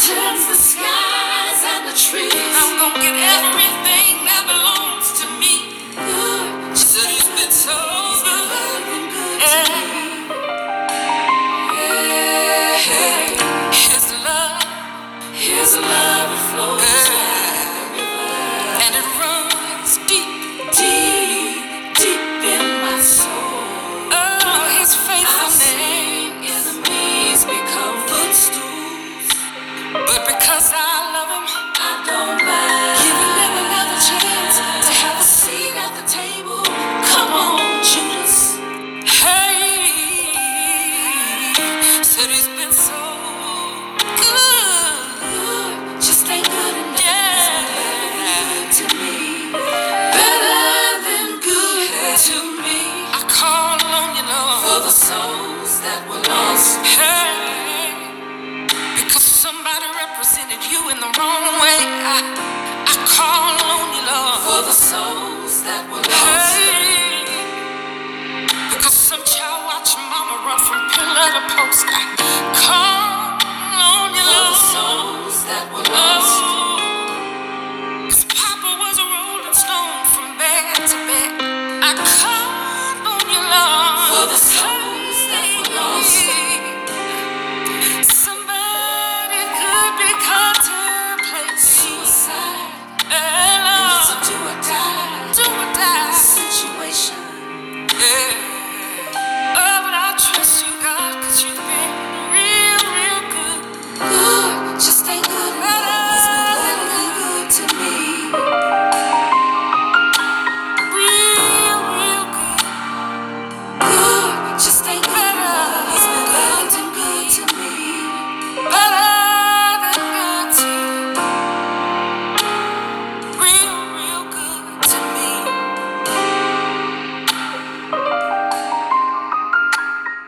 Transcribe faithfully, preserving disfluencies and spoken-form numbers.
mountains, the skies, and the trees. I'm gonna get everything that belongs to me. Good. She said he's been so good. Yeah. Yeah. His love, his love it flows yeah. And it runs deep, deep, deep in my soul. Oh, his faithfulness, enemies become footstools. But because I love him, I don't mind giving them another chance to have a seat at the table. Come on, Judas. Hey, said he's been so good. Good, just ain't good enough. Yeah, to me, better than good to me. I call on you, Lord, for the souls that were lost. Hey, because somebody represented you in the wrong way. I, I call on you, Lord, for the souls that were lost. Hey, because some child watched mama run from pillar to post. I call